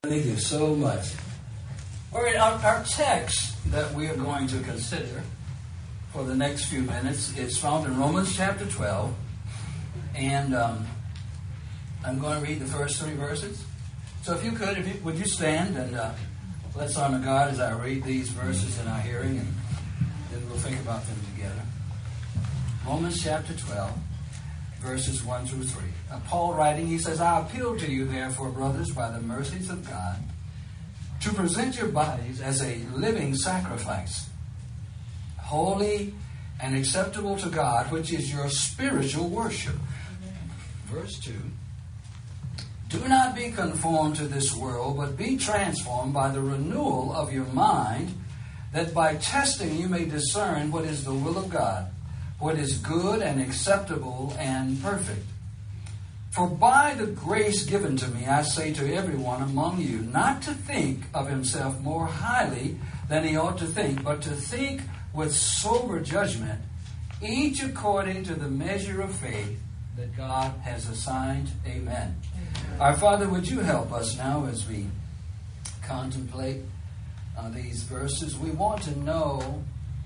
Thank you so much. All right, our text that we are going to consider for the next few minutes is found in Romans chapter 12. And I'm going to read the first 3 verses. So if you could, would you stand and let's honor God as I read these verses in our hearing, and then we'll think about them together. Romans chapter 12, verses 1 through 3. Paul writing, he says, I appeal to you, therefore, brothers, by the mercies of God, to present your bodies as a living sacrifice, holy and acceptable to God, which is your spiritual worship. Verse 2. Do not be conformed to this world, but be transformed by the renewal of your mind, that by testing you may discern what is the will of God, what is good and acceptable and perfect. For by the grace given to me, I say to everyone among you, not to think of himself more highly than he ought to think, but to think with sober judgment, each according to the measure of faith that God has assigned. Amen. Our Father, would you help us now as we contemplate these verses? We want to know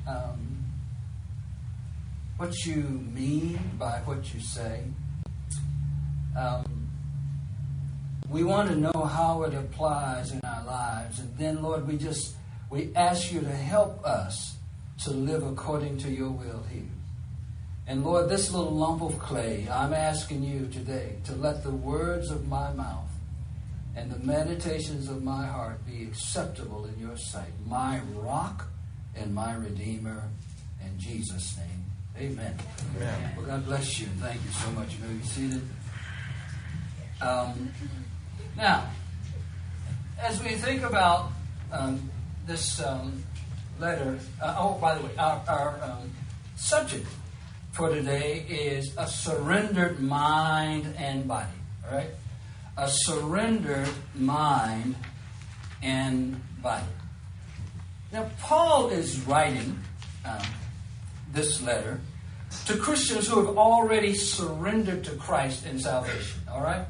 what you mean by what you say. We want to know how it applies in our lives. And then, Lord, we ask you to help us to live according to your will here. And Lord, this little lump of clay, I'm asking you today to let the words of my mouth and the meditations of my heart be acceptable in your sight, my rock and my redeemer, in Jesus' name. Amen. Amen. Well, God bless you, and thank you so much. You may be seated. Now, as we think about this letter, by the way, our subject for today is a surrendered mind and body. All right? A surrendered mind and body. Now, Paul is writing this letter to Christians who have already surrendered to Christ in salvation. All right?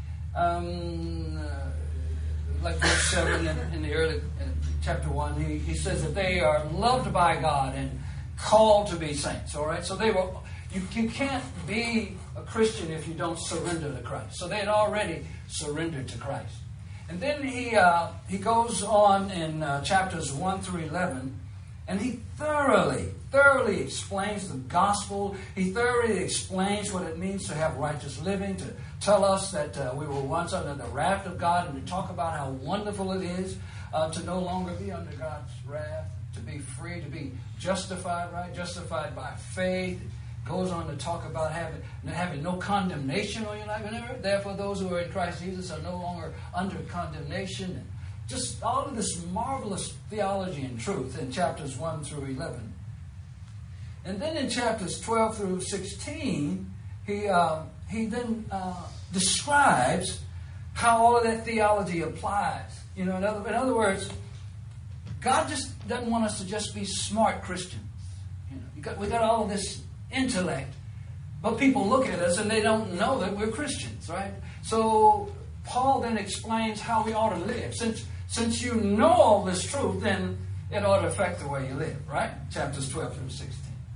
Like verse 7 in the early chapter 1, he says that they are loved by God and called to be saints. All right? So you can't be a Christian if you don't surrender to Christ. So they had already surrendered to Christ. And then he goes on in chapters 1 through 11, and he thoroughly explains the gospel. He thoroughly explains what it means to have righteous living, to tell us that we were once under the wrath of God, and to talk about how wonderful it is to no longer be under God's wrath, to be free, to be justified, right? Justified by faith. It goes on to talk about having no condemnation on your life. Therefore, those who are in Christ Jesus are no longer under condemnation. And just all of this marvelous theology and truth in chapters 1 through 11. And then in chapters 12 through 16, he then describes how all of that theology applies. In other words, God just doesn't want us to just be smart Christians. We got all of this intellect, but people look at us and they don't know that we're Christians, right? So Paul then explains how we ought to live. Since you know all this truth, then it ought to affect the way you live, right? Chapters 12 through 16.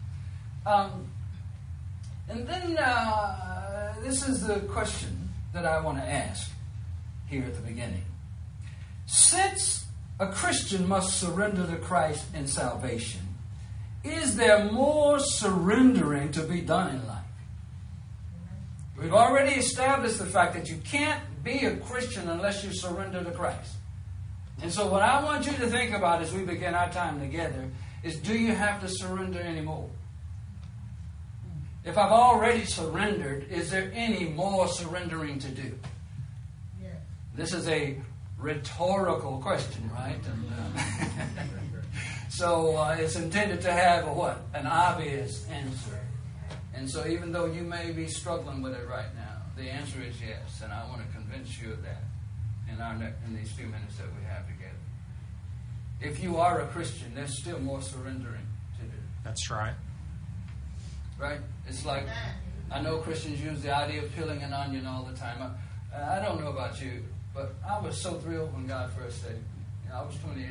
And then this is the question that I want to ask here at the beginning. Since a Christian must surrender to Christ in salvation, is there more surrendering to be done in life? We've already established the fact that you can't be a Christian unless you surrender to Christ. And so what I want you to think about as we begin our time together is, do you have to surrender anymore? If I've already surrendered, is there any more surrendering to do? Yeah. This is a rhetorical question, right? And, so it's intended to have an obvious answer. And so even though you may be struggling with it right now, the answer is yes. And I want to convince you of that in these few minutes that we have together. If you are a Christian, there's still more surrendering to do. That's right. Right? It's like, I know Christians use the idea of peeling an onion all the time. I don't know about you. But I was so thrilled when God first saved me. I was 28.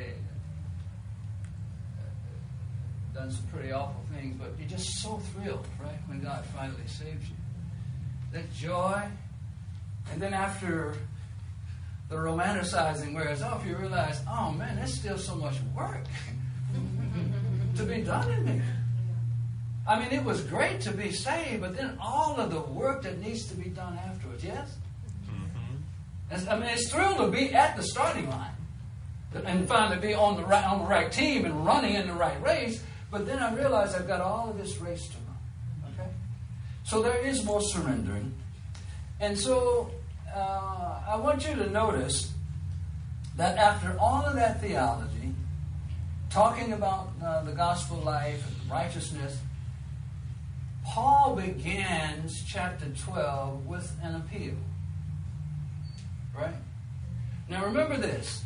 Done some pretty awful things, but you're just so thrilled, right, when God finally saves you. That joy. And then after the romanticizing wears off, you realize, oh man, there's still so much work to be done in me. I mean, it was great to be saved, but then all of the work that needs to be done afterwards, yes? Mm-hmm. I mean, it's thrilled to be at the starting line and finally be on the right team and running in the right race, but then I realized I've got all of this race to run. Okay? So there is more surrendering. And so I want you to notice that after all of that theology, talking about the gospel life and righteousness, Paul begins chapter 12 with an appeal. Right? Now remember this.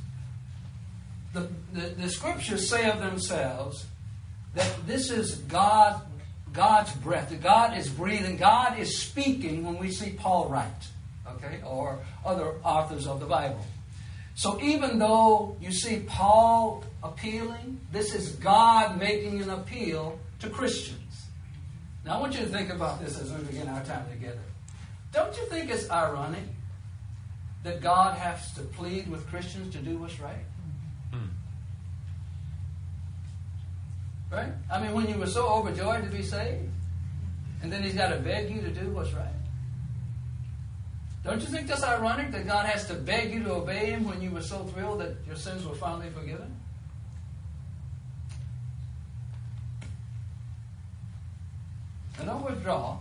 The scriptures say of themselves that this is God's breath. That God is breathing. God is speaking when we see Paul write. Okay? Or other authors of the Bible. So even though you see Paul appealing, this is God making an appeal to Christians. Now I want you to think about this as we begin our time together. Don't you think it's ironic that God has to plead with Christians to do what's right? Right? I mean, when you were so overjoyed to be saved, and then He's got to beg you to do what's right. Don't you think that's ironic that God has to beg you to obey Him when you were so thrilled that your sins were finally forgiven? And don't withdraw.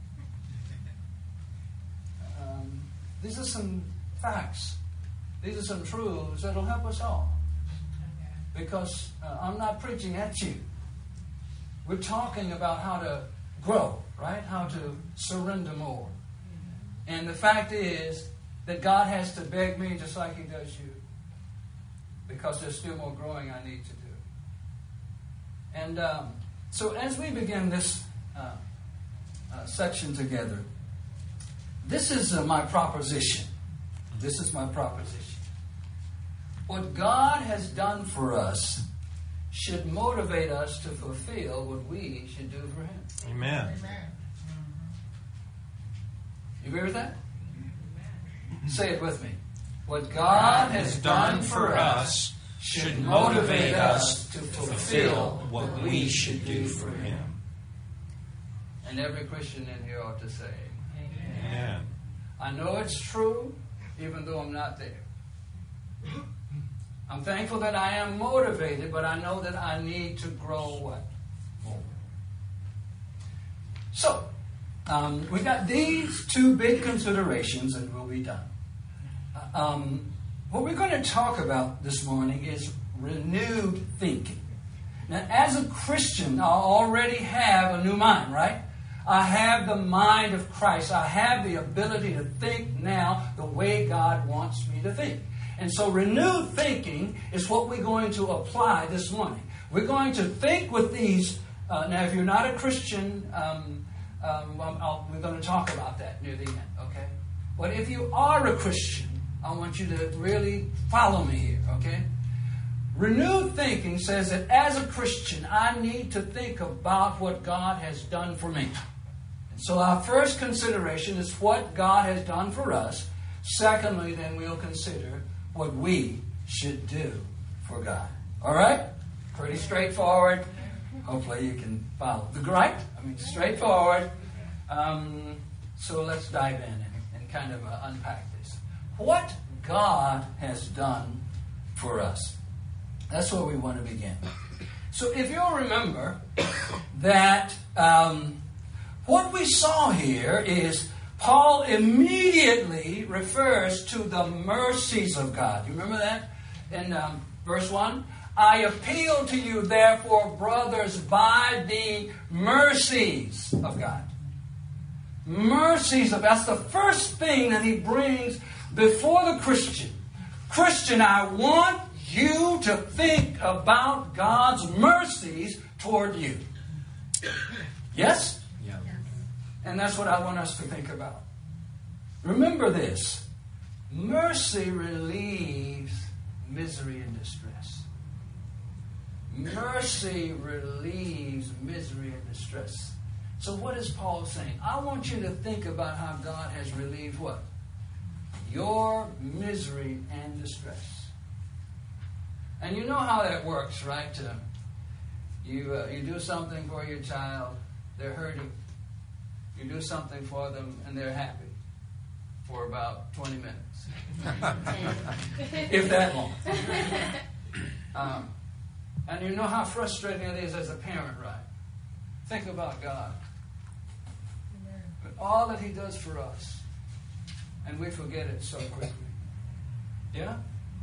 These are some facts. These are some truths that will help us all. Because I'm not preaching at you. We're talking about how to grow, right? How to surrender more. And the fact is that God has to beg me just like He does you. Because there's still more growing I need to do. And so as we begin this section together, this is my proposition. This is my proposition. What God has done for us should motivate us to fulfill what we should do for Him. Amen. You agree with that? Say it with me. What God has done for us should motivate us to fulfill what we should do for Him. And every Christian in here ought to say, Amen. I know it's true, even though I'm not there. I'm thankful that I am motivated, but I know that I need to grow what? More. So, we got these two big considerations and we'll be done. What we're going to talk about this morning is renewed thinking. Now, as a Christian, I already have a new mind, right? I have the mind of Christ. I have the ability to think now the way God wants me to think. And so renewed thinking is what we're going to apply this morning. We're going to think with these. Now, if you're not a Christian, we're going to talk about that near the end, okay? But if you are a Christian, I want you to really follow me here, okay? Renewed thinking says that as a Christian, I need to think about what God has done for me. And so our first consideration is what God has done for us. Secondly, then we'll consider what we should do for God. All right? Pretty straightforward. Hopefully you can follow. Right? I mean, straightforward. So let's dive in and kind of unpack this. What God has done for us. That's where we want to begin. So if you'll remember that what we saw here is Paul immediately refers to the mercies of God. You remember that? In verse 1? I appeal to you, therefore, brothers, by the mercies of God. Mercies of God. That's the first thing that he brings before the Christian. Christian, I want you to think about God's mercies toward you. Yes? And that's what I want us to think about. Remember this. Mercy relieves misery and distress. Mercy relieves misery and distress. So what is Paul saying? I want you to think about how God has relieved what? Your misery and distress. And you know how that works, right? You do something for your child, they're hurting. You do something for them, and they're happy for about 20 minutes. If that long. And you know how frustrating it is as a parent, right? Think about God. But all that He does for us, and we forget it so quickly. Yeah?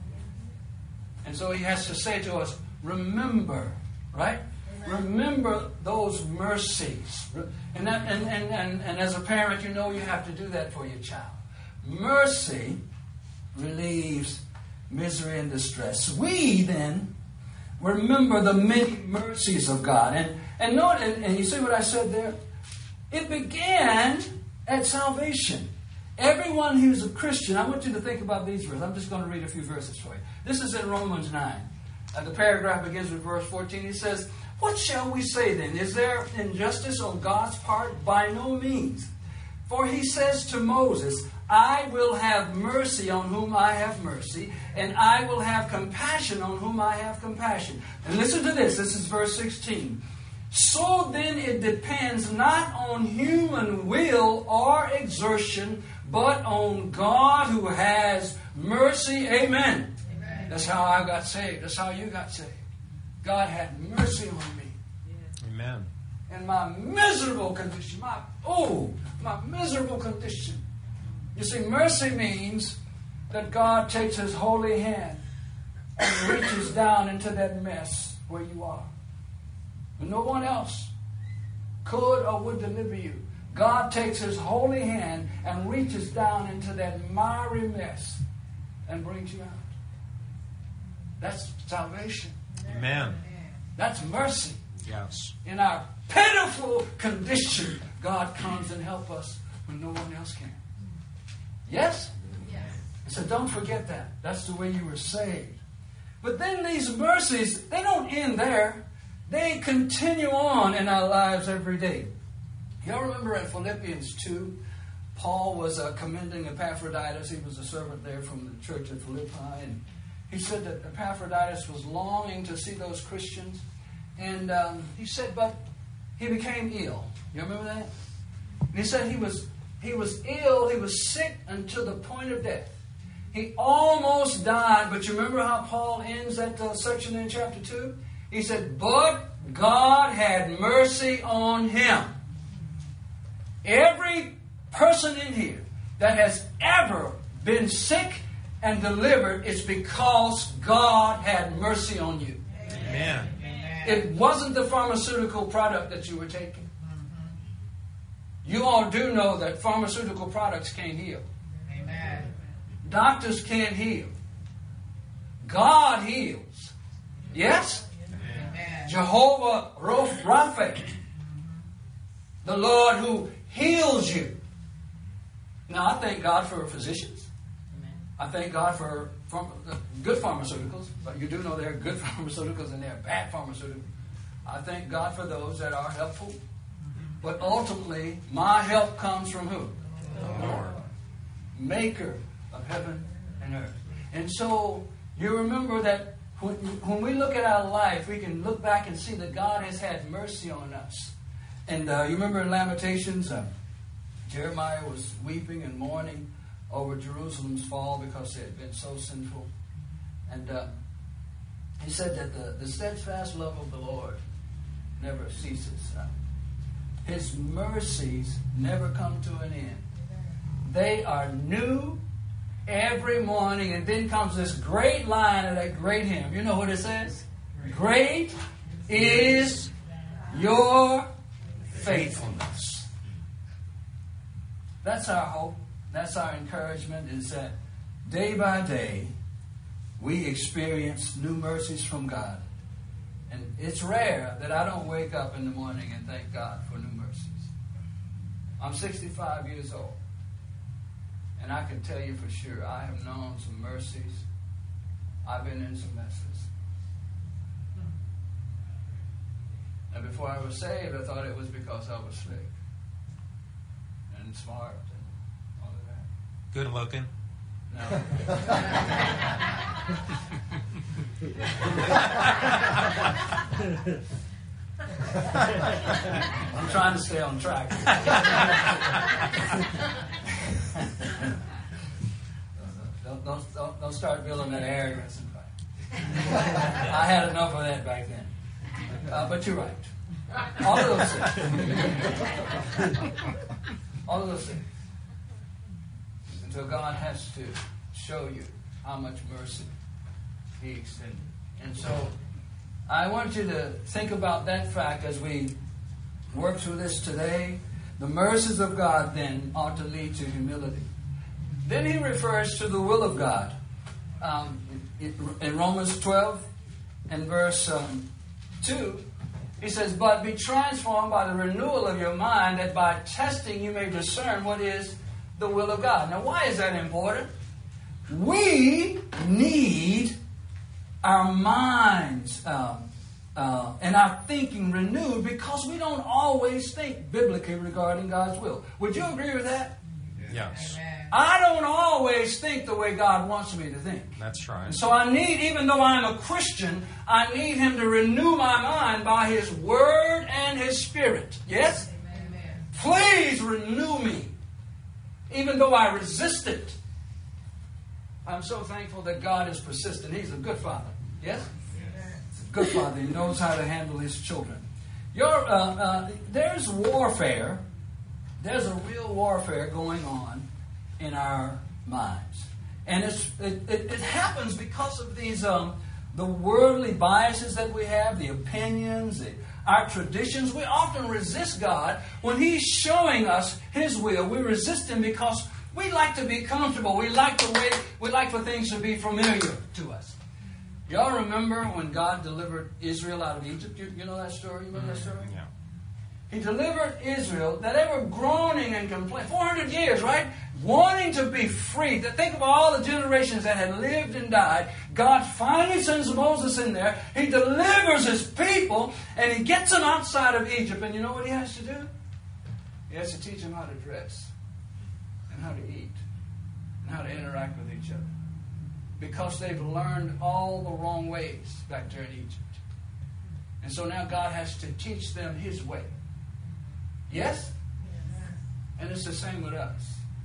And so He has to say to us, remember, right? Remember those mercies. And as a parent, you know you have to do that for your child. Mercy relieves misery and distress. We then remember the many mercies of God. And note, and you see what I said there? It began at salvation. Everyone who's a Christian, I want you to think about these verses. I'm just going to read a few verses for you. This is in Romans 9. The paragraph begins with verse 14. He says, what shall we say then? Is there injustice on God's part? By no means. For He says to Moses, I will have mercy on whom I have mercy, and I will have compassion on whom I have compassion. And listen to this. This is verse 16. So then it depends not on human will or exertion, but on God who has mercy. Amen. Amen. That's how I got saved. That's how you got saved. God had mercy on me. Amen. In my miserable condition. My miserable condition. You see, mercy means that God takes His holy hand and reaches down into that mess where you are. And no one else could or would deliver you. God takes His holy hand and reaches down into that miry mess and brings you out. That's salvation. Amen. That's mercy. Yes. In our pitiful condition, God comes and helps us when no one else can. Yes? Yes. So don't forget that. That's the way you were saved. But then these mercies, they don't end there. They continue on in our lives every day. Y'all remember in Philippians 2, Paul was commending Epaphroditus. He was a servant there from the church at Philippi. And he said that Epaphroditus was longing to see those Christians. And he said, but he became ill. You remember that? And he said he was ill, he was sick until the point of death. He almost died, but you remember how Paul ends that section in chapter 2? He said, but God had mercy on him. Every person in here that has ever been sick and delivered, it's because God had mercy on you. Amen. It wasn't the pharmaceutical product that you were taking. You all do know that pharmaceutical products can't heal. Amen. Doctors can't heal. God heals. Yes? Amen. Jehovah Rapha, the Lord who heals you. Now, I thank God for physicians. I thank God for good pharmaceuticals, but you do know there are good pharmaceuticals and there are bad pharmaceuticals. I thank God for those that are helpful. But ultimately, my help comes from who? The Lord. Maker of heaven and earth. And so, you remember that when we look at our life, we can look back and see that God has had mercy on us. And you remember in Lamentations, Jeremiah was weeping and mourning over Jerusalem's fall because it had been so sinful. And he said that the steadfast love of the Lord never ceases. His mercies never come to an end. They are new every morning. And then comes this great line of that great hymn. You know what it says? Great is your faithfulness. That's our hope. That's our encouragement, is that day by day we experience new mercies from God. And it's rare that I don't wake up in the morning and thank God for new mercies. I'm 65 years old. And I can tell you for sure, I have known some mercies. I've been in some messes. And before I was saved, I thought it was because I was slick and smart and all of that. Good looking. No. I'm trying to stay on track. Don't start building that arrogance. I had enough of that back then. But you're right. All of those things. All of those things. Until God has to show you how much mercy He extended. And so I want you to think about that fact as we work through this today. The mercies of God then ought to lead to humility. Then he refers to the will of God. In Romans 12 and verse 2, he says, "But be transformed by the renewal of your mind, that by testing you may discern what is the will of God." Now, why is that important? We need our minds and our thinking renewed because we don't always think biblically regarding God's will. Would you agree with that? Yes. Amen. I don't always think the way God wants me to think. That's right. And so I need, even though I'm a Christian, I need Him to renew my mind by His Word and His Spirit. Yes? Amen. Please renew me, even though I resist it. I'm so thankful that God is persistent. He's a good Father. Yes? Good Father. He knows how to handle His children. There's warfare. There's a real warfare going on in our minds. And it happens because of these the worldly biases that we have, the opinions, our traditions. We often resist God when He's showing us His will. We resist Him because we like to be comfortable. We like for things to be familiar to us. Y'all remember when God delivered Israel out of Egypt? You know that story? You remember that story? Yeah. He delivered Israel, that they were groaning and complaining. 400 years, right? Wanting to be free. Think of all the generations that had lived and died. God finally sends Moses in there. He delivers His people, and He gets them outside of Egypt. And you know what He has to do? He has to teach them how to dress, and how to eat, and how to interact with each other. Because they've learned all the wrong ways back there in Egypt. And so now God has to teach them His way. Yes? And it's the same with us.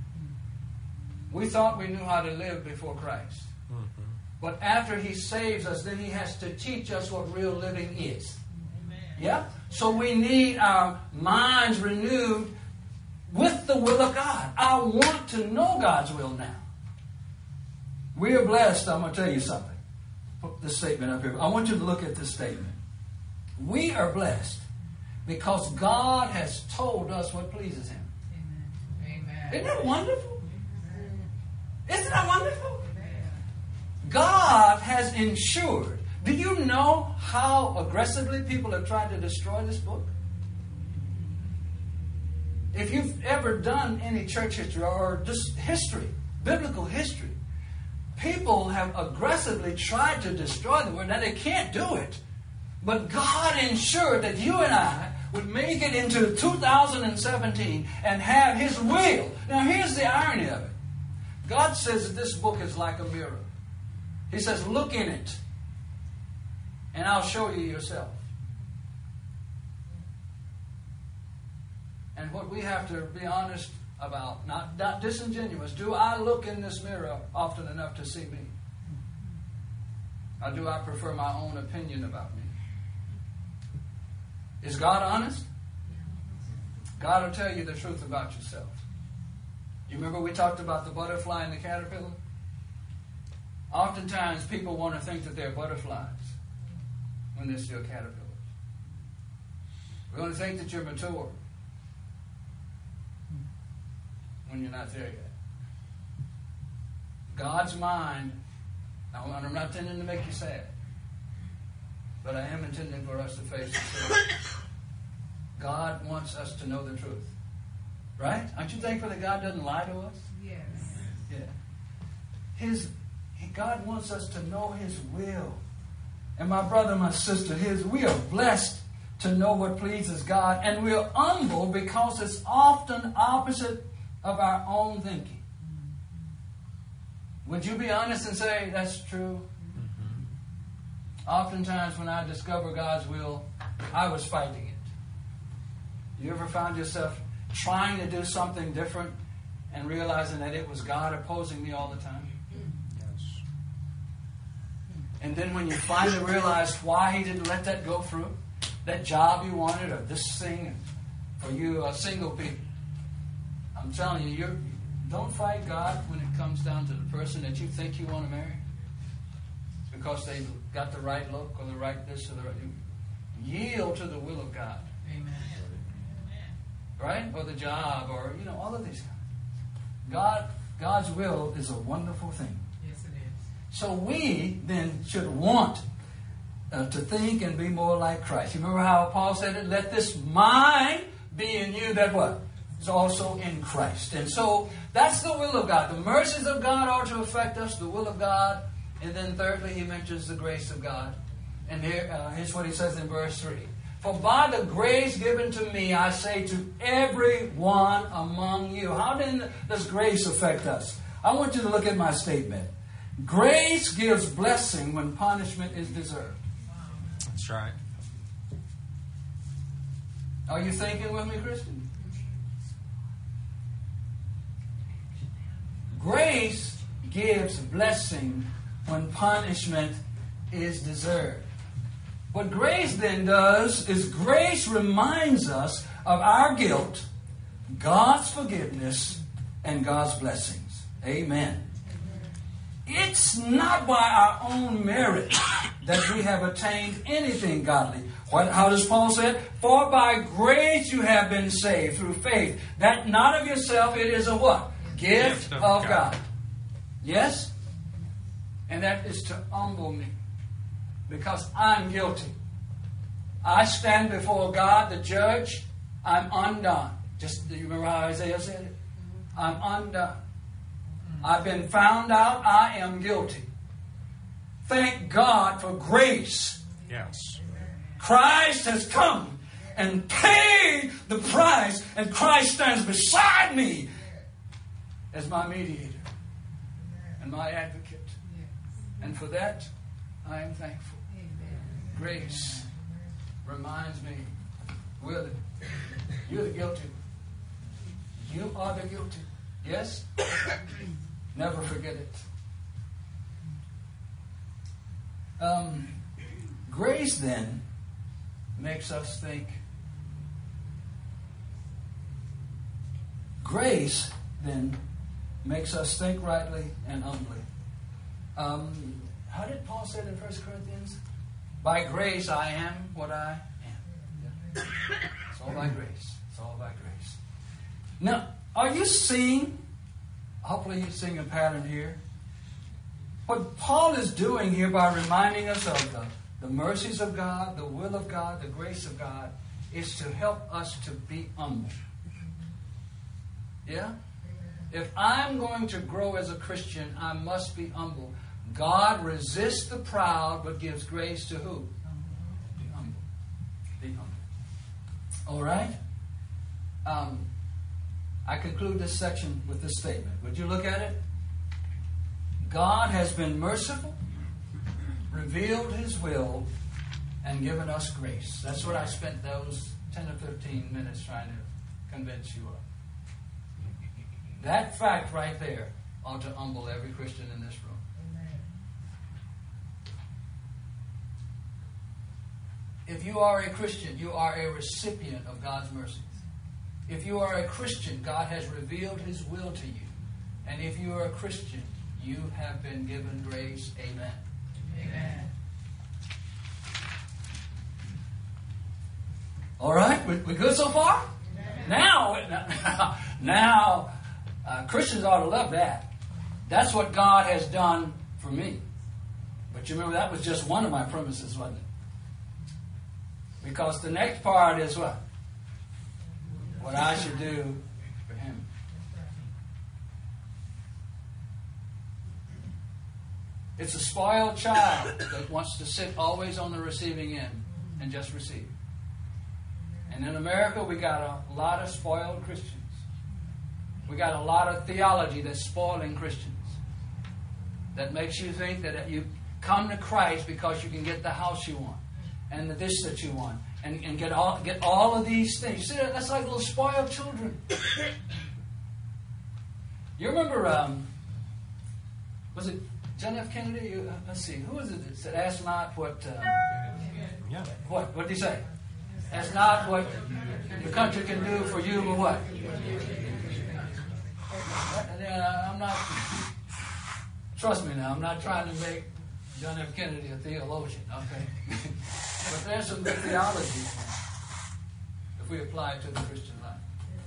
We thought we knew how to live before Christ. Mm-hmm. But after He saves us, then He has to teach us what real living is. Yeah? So we need our minds renewed with the will of God. I want to know God's will now. We are blessed. I'm going to tell you something. Put this statement up here. I want you to look at this statement. We are blessed because God has told us what pleases Him. Amen. Isn't that wonderful? Isn't that wonderful? God has ensured. Do you know how aggressively people have tried to destroy this book? If you've ever done any church history or just history, biblical history, people have aggressively tried to destroy the Word. Now, they can't do it. But God ensured that you and I would make it into 2017 and have His will. Now, here's the irony of it. God says that this book is like a mirror. He says, look in it, and I'll show you yourself. And what we have to be honest about, not disingenuous, do I look in this mirror often enough to see me? Or do I prefer my own opinion about me? Is God honest? God will tell you the truth about yourself. You remember we talked about the butterfly and the caterpillar? Oftentimes people want to think that they're butterflies when they're still caterpillars. We're going to think that you're mature when you're not there yet. God's mind, now I'm not intending to make you sad, but I am intending for us to face the truth. God wants us to know the truth. Right? Aren't you thankful that God doesn't lie to us? Yes. Yeah. God wants us to know His will. And my brother, my sister, we are blessed to know what pleases God. And we are humble because it's often opposite of our own thinking. Would you be honest and say that's true? Mm-hmm. Oftentimes when I discover God's will, I was fighting it. You ever found yourself trying to do something different and realizing that it was God opposing me all the time? Yes. And then when you finally realize why He didn't let that go through, that job you wanted or this thing, for you single people, I'm telling you, don't fight God when it comes down to the person that you think you want to marry. It's because they've got the right look or the right this or the right... Yield to the will of God. Amen. Right? Or the job or, all of these things. God's will is a wonderful thing. Yes, it is. So we then should want to think and be more like Christ. You remember how Paul said it? Let this mind be in you that what? Is also in Christ. And so that's the will of God. The mercies of God are to affect us, the will of God. And then thirdly, he mentions the grace of God. And here's what he says in verse 3. For by the grace given to me, I say to every one among you. How then does grace affect us? I want you to look at my statement. Grace gives blessing when punishment is deserved. That's right. Are you thinking with me, Christian? Grace gives blessing when punishment is deserved. What grace then does is grace reminds us of our guilt, God's forgiveness, and God's blessings. Amen. It's not by our own merit that we have attained anything godly. How does Paul say it? For by grace you have been saved through faith. That not of yourself, it is a what? Gift of God. Yes? And that is to humble me. Because I'm guilty. I stand before God, the judge. I'm undone. Do you remember how Isaiah said it? I'm undone. I've been found out. I am guilty. Thank God for grace. Yes. Christ has come and paid the price, and Christ stands beside me as my mediator and my advocate. And for that, I am thankful. Grace reminds me, you're the guilty. You are the guilty. Yes? Never forget it. Grace then makes us think. Grace then makes us think rightly and humbly. How did Paul say it in 1 Corinthians? By grace I am what I am. It's all by grace. It's all by grace. Now, are you seeing, hopefully you're seeing a pattern here, what Paul is doing here by reminding us of the mercies of God, the will of God, the grace of God, is to help us to be humble. Yeah? If I'm going to grow as a Christian, I must be humble. God resists the proud, but gives grace to who? Be humble. Be humble. All right? I conclude this section with this statement. Would you look at it? God has been merciful, revealed His will, and given us grace. That's what I spent those 10 or 15 minutes trying to convince you of. That fact right there ought to humble every Christian in this room. If you are a Christian, you are a recipient of God's mercies. If you are a Christian, God has revealed His will to you. And if you are a Christian, you have been given grace. Amen. Amen. All right? We good so far? Now, Christians ought to love that. That's what God has done for me. But you remember that was just one of my premises, wasn't it? Because the next part is what? What I should do for Him. It's a spoiled child that wants to sit always on the receiving end and just receive. And in America, we got a lot of spoiled Christians. We got a lot of theology that's spoiling Christians. That makes you think that you come to Christ because you can get the house you want, and the this that you want, and get all of these things. You see, that's like little spoiled children. You remember, was it John F. Kennedy? Let's see, who was it that said, "Ask not what." What did he say? Ask not what your country can do for you, but what? I'm not. Trust me now, I'm not trying to make John F. Kennedy a theologian, okay? But there's some good theology if we apply it to the Christian life.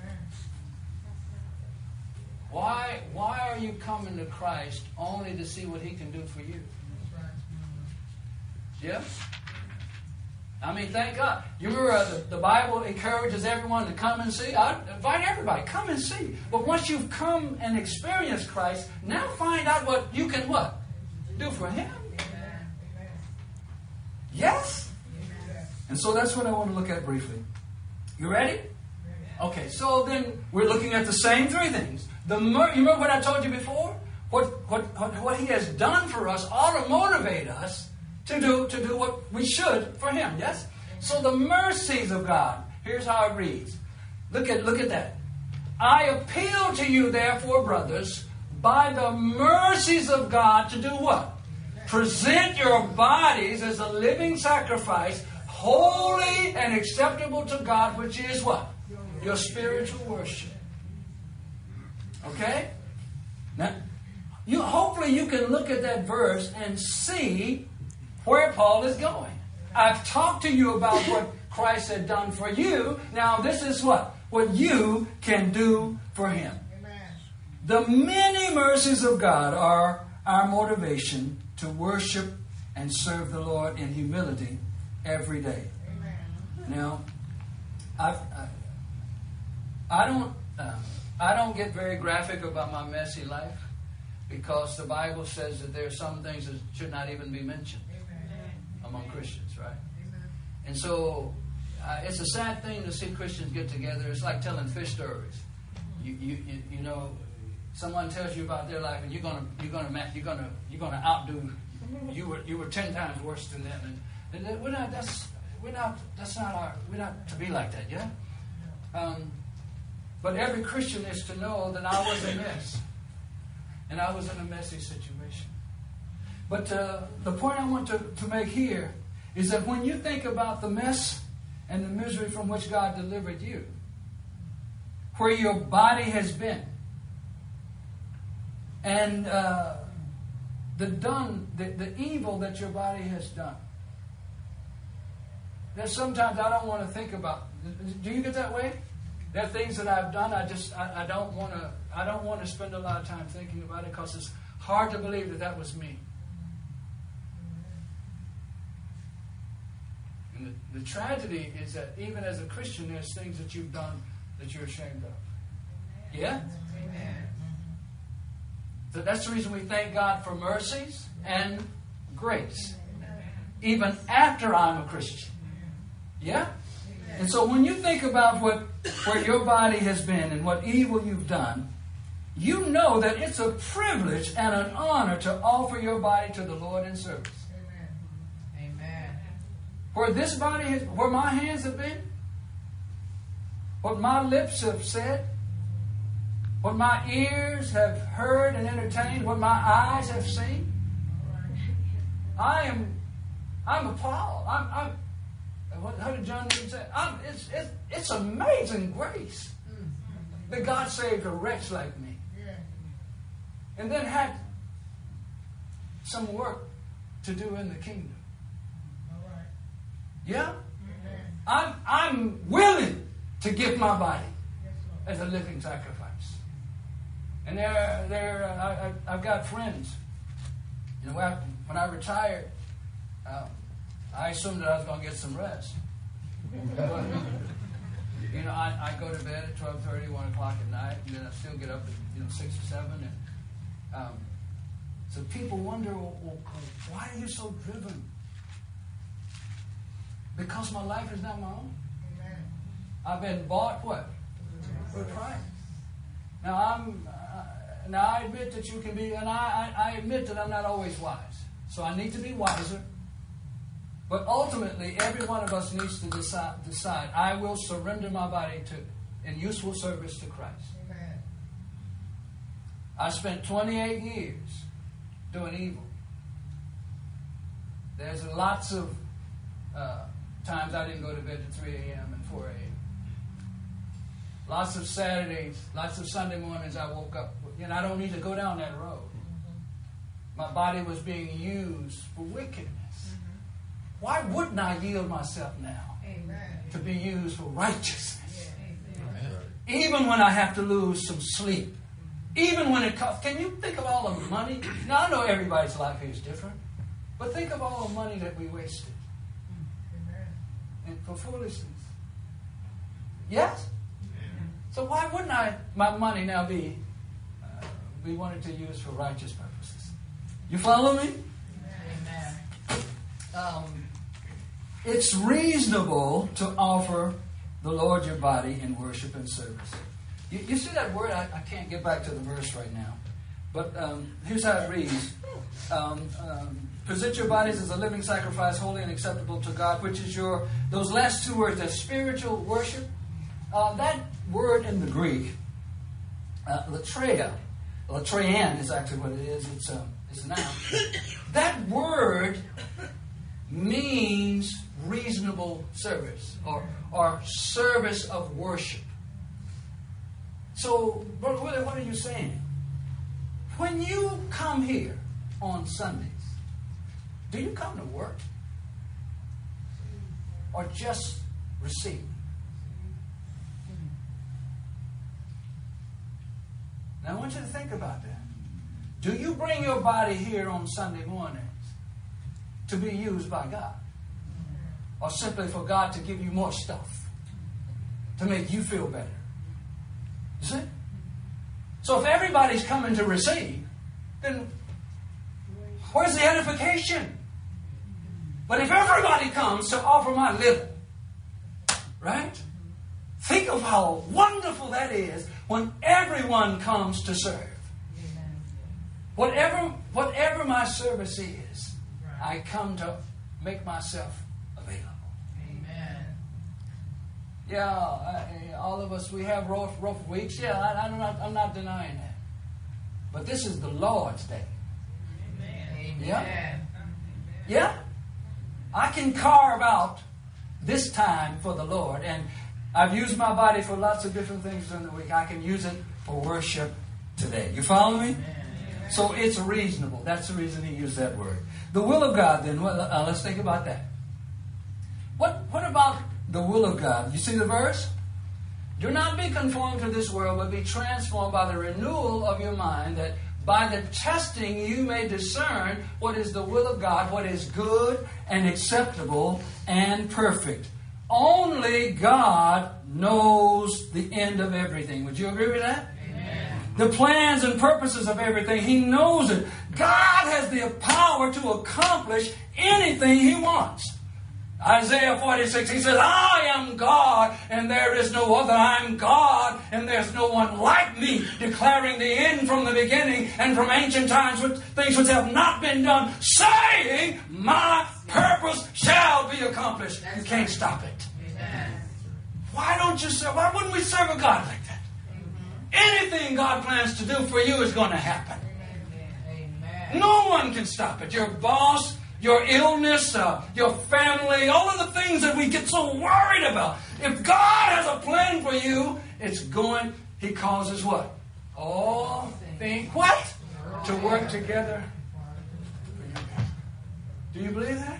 Why are you coming to Christ only to see what He can do for you? Yeah? I mean, thank God. You remember the Bible encourages everyone to come and see. I invite everybody, come and see. But once you've come and experienced Christ, now find out what you can what? Do for Him. Yes? And so that's what I want to look at briefly. You ready? Okay, so then we're looking at the same three things. You remember what I told you before? What He has done for us ought to motivate us to do what we should for Him, yes? So the mercies of God, here's how it reads. Look at that. I appeal to you, therefore, brothers, by the mercies of God to do what? Present your bodies as a living sacrifice, holy and acceptable to God, which is what? Your spiritual worship. Okay? Now, hopefully you can look at that verse and see where Paul is going. I've talked to you about what Christ had done for you. Now this is what you can do for Him. Amen. The many mercies of God are our motivation to worship and serve the Lord in humility every day. Amen. Now, I don't get very graphic about my messy life because the Bible says that there are some things that should not even be mentioned among Christians, right? And so it's a sad thing to see Christians get together. It's like telling fish stories. You know, someone tells you about their life, and you're gonna outdo. You were 10 times worse than them, and we're not to be like that, yeah. But every Christian is to know that I was a mess, and I was in a messy situation. But the point I want to make here is that when you think about the mess and the misery from which God delivered you, where your body has been, and the evil that your body has done, there's sometimes I don't want to think about. Do you get that way? There are things that I've done. I don't want to spend a lot of time thinking about it because it's hard to believe that was me. And the tragedy is that even as a Christian, there's things that you've done that you're ashamed of. Yeah? Amen. So that's the reason we thank God for mercies and grace. Even after I'm a Christian. Yeah? And so when you think about where your body has been and what evil you've done, you know that it's a privilege and an honor to offer your body to the Lord in service. Where this body where my hands have been, what my lips have said, what my ears have heard and entertained, what my eyes have seen, I'm appalled. How did John Newton say? It's amazing grace that God saved a wretch like me, and then had some work to do in the kingdom. Yeah? I'm willing to give my body as a living sacrifice. And I've got friends. You know, when I retired, I assumed that I was going to get some rest. But, you know, I go to bed at 12:30, 1 o'clock at night, and then I still get up at 6 or 7. And So people wonder, well, why are you so driven? Because my life is not my own. Amen. I've been bought what? For a price. Now I admit that you can be, and I admit that I'm not always wise. So I need to be wiser. But ultimately, every one of us needs to decide, I will surrender my body in useful service to Christ. Amen. I spent 28 years doing evil. There's lots of times I didn't go to bed at 3 a.m. and 4 a.m. Lots of Saturdays, lots of Sunday mornings I woke up. I don't need to go down that road. My body was being used for wickedness. Why wouldn't I yield myself now to be used for righteousness? Even when I have to lose some sleep. Even when it costs. Can you think of all the money? Now, I know everybody's life is different. But think of all the money that we wasted. And for foolishness. Yes? So why wouldn't my money now be wanted to use for righteous purposes? You follow me? It's reasonable to offer the Lord your body in worship and service. You see that word? I can't get back to the verse right now. But here's how it reads. Present your bodies as a living sacrifice, holy and acceptable to God, which is those last two words, the spiritual worship. That word in the Greek, latreia, latreian is actually what it is. It's a noun. That word means reasonable service or service of worship. So, Brother Willie, what are you saying? When you come here on Sundays, do you come to work or just receive? Now, I want you to think about that. Do you bring your body here on Sunday mornings to be used by God? Or simply for God to give you more stuff to make you feel better? You see? So if everybody's coming to receive, then where's the edification? But if everybody comes to offer my little, right? Think of how wonderful that is when everyone comes to serve. Whatever my service is, I come to make myself available. Amen. Yeah, all of us, we have rough weeks. Yeah, I'm not denying that. But this is the Lord's day. Amen. Yeah? Yeah? I can carve out this time for the Lord. And I've used my body for lots of different things during the week. I can use it for worship today. You follow me? So it's reasonable. That's the reason he used that word. The will of God, then. Well, let's think about that. What about the will of God? You see the verse? Do not be conformed to this world, but be transformed by the renewal of your mind, that by the testing you may discern what is the will of God, what is good and acceptable and perfect. Only God knows the end of everything. Would you agree with that? Amen. The plans and purposes of everything, He knows it. God has the power to accomplish anything He wants. Isaiah 46, he says, I am God and there is no other. I am God and there's no one like me, declaring the end from the beginning and from ancient times with things which have not been done, saying, my purpose shall be accomplished. You can't stop it. Amen. Why wouldn't we serve a God like that? Anything God plans to do for you is going to happen. Amen. No one can stop it. Your boss, your illness, your family, all of the things that we get so worried about. If God has a plan for you, He causes what? All things, what? To work together. Do you believe that?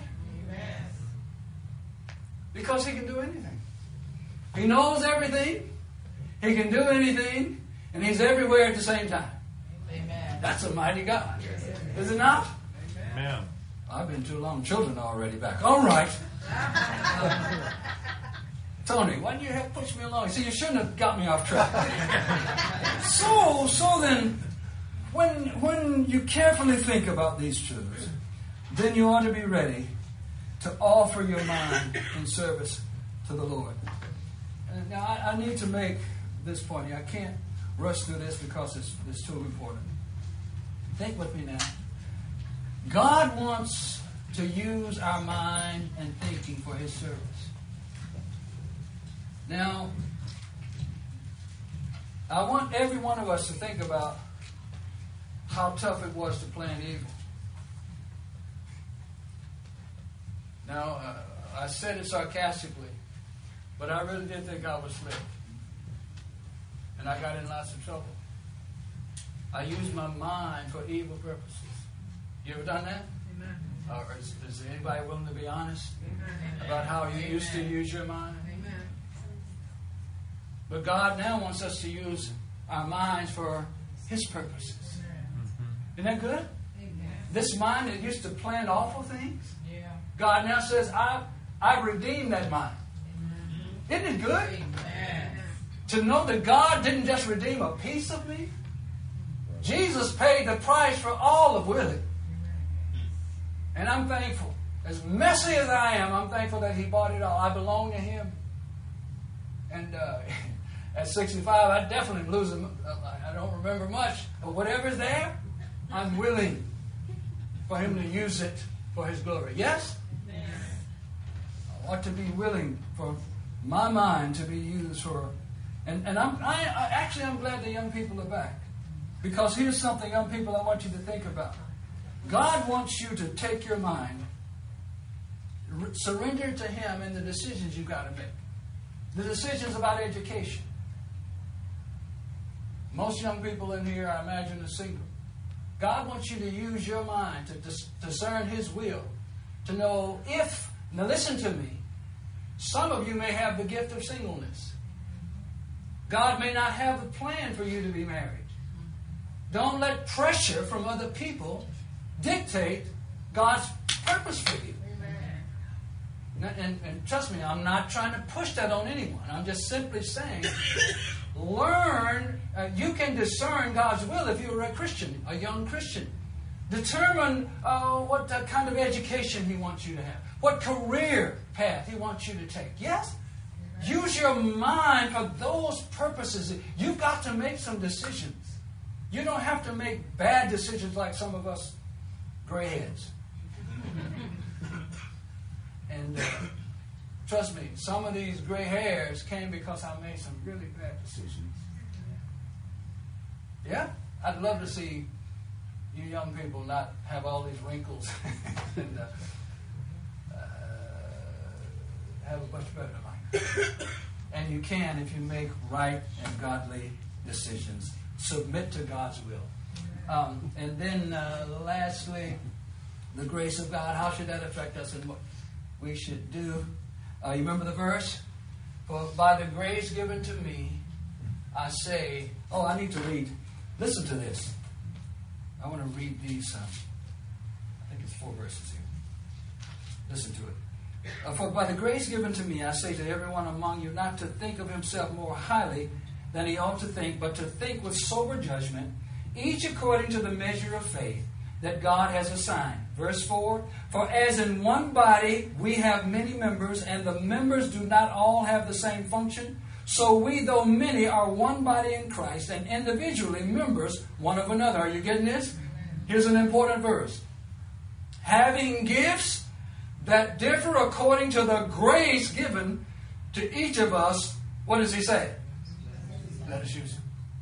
Because He can do anything. He knows everything. He can do anything. And He's everywhere at the same time. Amen. That's a mighty God. Is it not? Amen. I've been too long. Children are already back. All right. Tony, why didn't you help push me along? See, you shouldn't have got me off track. So then, when you carefully think about these truths, then you ought to be ready to offer your mind in service to the Lord. And now, I need to make this point here. I can't rush through this because it's too important. Think with me now. God wants to use our mind and thinking for His service. Now, I want every one of us to think about how tough it was to plan evil. Now, I said it sarcastically, but I really did think I was slick. And I got in lots of trouble. I used my mind for evil purposes. You ever done that? Amen. Or is anybody willing to be honest Amen. about how you used to use your mind? Amen. But God now wants us to use our minds for His purposes. Isn't that good? Amen. This mind that used to plan awful things, Yeah. God now says, I've redeemed that mind. Isn't it good? Amen. To know that God didn't just redeem a piece of me. Jesus paid the price for all of Willie. And I'm thankful. As messy as I am, I'm thankful that He bought it all. I belong to Him. And at 65, I definitely am losing. I don't remember much. But whatever's there, I'm willing for Him to use it for His glory. Yes? I ought to be willing for my mind to be used for. And I'm glad the young people are back. Because here's something, young people, I want you to think about. God wants you to take your mind, surrender it to Him in the decisions you've got to make. The decisions about education. Most young people in here, I imagine, are single. God wants you to use your mind to discern His will. To know if, now listen to me, some of you may have the gift of singleness. God may not have the plan for you to be married. Don't let pressure from other people dictate God's purpose for you. And trust me, I'm not trying to push that on anyone. I'm just simply saying, learn. You can discern God's will if you're a Christian, a young Christian. Determine what kind of education He wants you to have. What career path He wants you to take. Yes? Use your mind for those purposes. You've got to make some decisions. You don't have to make bad decisions like some of us gray heads. And trust me, some of these gray hairs came because I made some really bad decisions. Yeah? I'd love to see you young people not have all these wrinkles and have a much better life. And you can if you make right and godly decisions. Submit to God's will. And then lastly, the grace of God. How should that affect us and what we should do? You remember the verse? For by the grace given to me, I say... Oh, I need to read. Listen to this. I want to read these. I think it's 4 verses here. Listen to it. For by the grace given to me, I say to everyone among you not to think of himself more highly than he ought to think, but to think with sober judgment, each according to the measure of faith that God has assigned. Verse 4, for as in one body we have many members, and the members do not all have the same function, so we, though many, are one body in Christ, and individually members one of another. Are you getting this? Here's an important verse. Having gifts that differ according to the grace given to each of us, what does he say? Let us use it.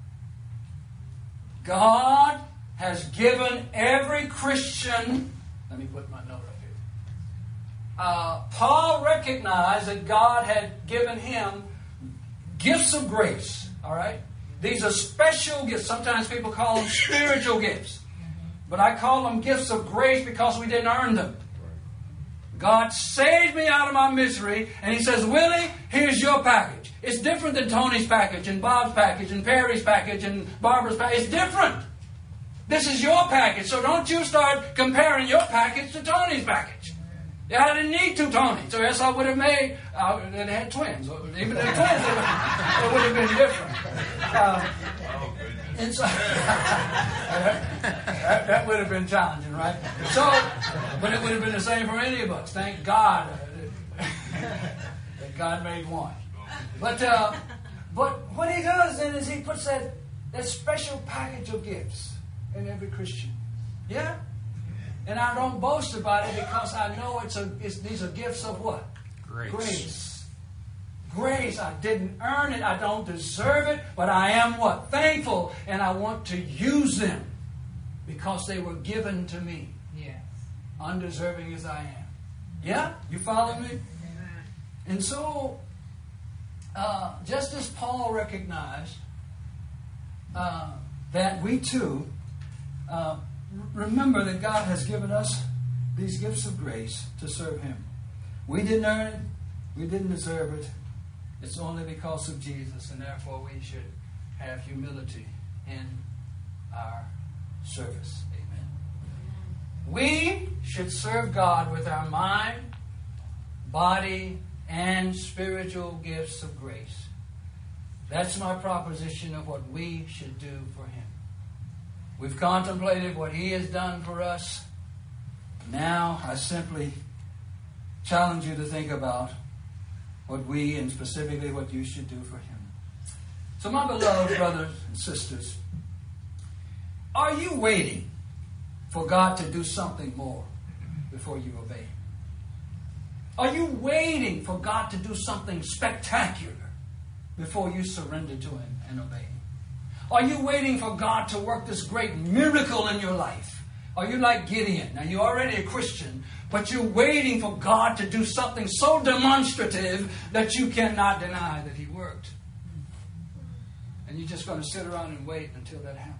God has given every Christian... Let me put my note up here. Paul recognized that God had given him gifts of grace. All right? These are special gifts. Sometimes people call them spiritual gifts. But I call them gifts of grace because we didn't earn them. God saved me out of my misery, and He says, Willie, here's your package. It's different than Tony's package, and Bob's package, and Perry's package, and Barbara's package. It's different. This is your package, so don't you start comparing your package to Tony's package. Yeah, I didn't need 2 Tonys, or else I would have made, they had twins. Even if twins, it would have been different. And so, that would have been challenging, right? So, but it would have been the same for any of us. Thank God that God made one. But what he does then is he puts that special package of gifts in every Christian. Yeah? And I don't boast about it because I know these are gifts of what? Grace. Grace. I didn't earn it. I don't deserve it. But I am what? Thankful. And I want to use them because they were given to me. Yes. Undeserving as I am. Yeah? You follow me? Amen. And so, just as Paul recognized that we too remember that God has given us these gifts of grace to serve Him. We didn't earn it. We didn't deserve it. It's only because of Jesus, and therefore we should have humility in our service. Amen. We should serve God with our mind, body, and spiritual gifts of grace. That's my proposition of what we should do for Him. We've contemplated what He has done for us. Now I simply challenge you to think about what we, and specifically what you should do for Him. So my beloved brothers and sisters, are you waiting for God to do something more before you obey Him? Are you waiting for God to do something spectacular before you surrender to Him and obey Him? Are you waiting for God to work this great miracle in your life? Are you like Gideon? Now, you're already a Christian, but you're waiting for God to do something so demonstrative that you cannot deny that He worked. And you're just going to sit around and wait until that happens.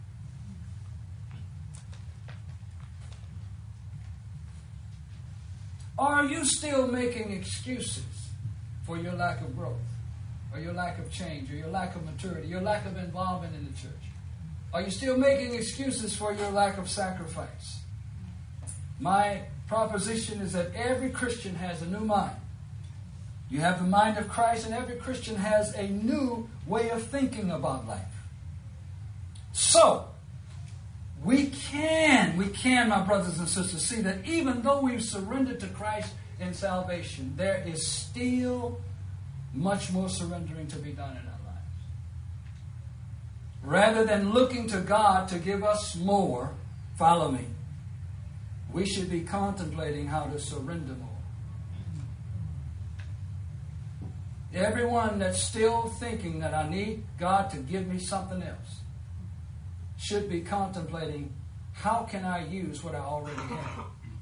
Or are you still making excuses for your lack of growth, or your lack of change, or your lack of maturity, your lack of involvement in the church? Are you still making excuses for your lack of sacrifice? My proposition is that every Christian has a new mind. You have the mind of Christ, and every Christian has a new way of thinking about life. So, we can, my brothers and sisters, see that even though we've surrendered to Christ in salvation, there is still much more surrendering to be done in our lives. Rather than looking to God to give us more, follow me, we should be contemplating how to surrender more. Everyone that's still thinking that I need God to give me something else should be contemplating, how can I use what I already have?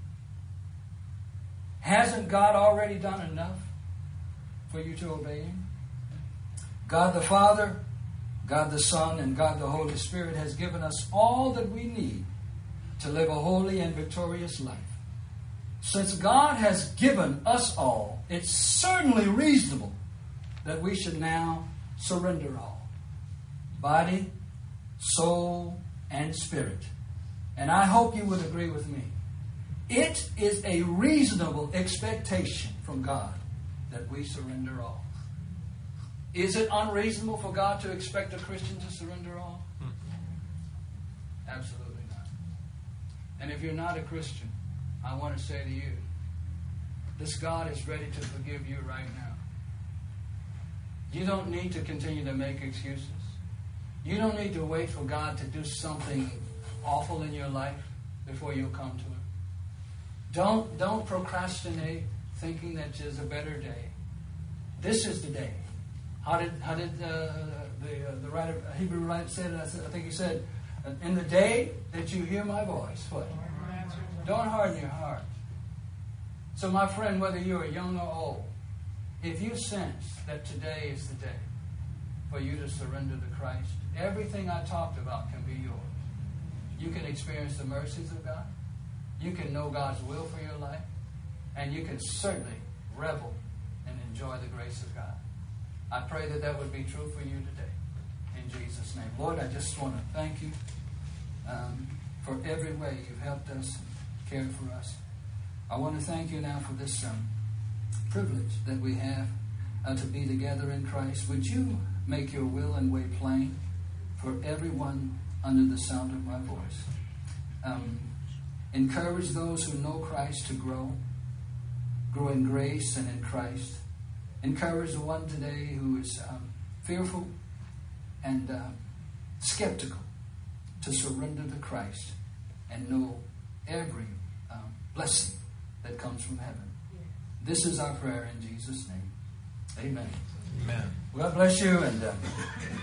Hasn't God already done enough for you to obey Him? God the Father, God the Son, and God the Holy Spirit has given us all that we need to live a holy and victorious life. Since God has given us all, it's certainly reasonable that we should now surrender all. Body, soul, and spirit. And I hope you would agree with me. It is a reasonable expectation from God that we surrender all. Is it unreasonable for God to expect a Christian to surrender all? Absolutely not. And if you're not a Christian, I want to say to you, this God is ready to forgive you right now. You don't need to continue to make excuses. You don't need to wait for God to do something awful in your life before you'll come to Him. Don't procrastinate thinking that there's a better day. This is the day. How did the writer, Hebrew writer said it? I think he said, in the day that you hear my voice, what? Don't harden your heart. So my friend, whether you are young or old, if you sense that today is the day for you to surrender to Christ, everything I talked about can be yours. You can experience the mercies of God. You can know God's will for your life. And you can certainly revel and enjoy the grace of God. I pray that that would be true for you today. In Jesus' name. Lord, I just want to thank you for every way you've helped us, cared for us. I want to thank you now for this privilege that we have to be together in Christ. Would you make your will and way plain for everyone under the sound of my voice. Encourage those who know Christ to grow in grace and in Christ. Encourage the one today who is fearful and skeptical to surrender to Christ and know every blessing that comes from heaven. This is our prayer in Jesus' name. Amen. Amen. God bless you. And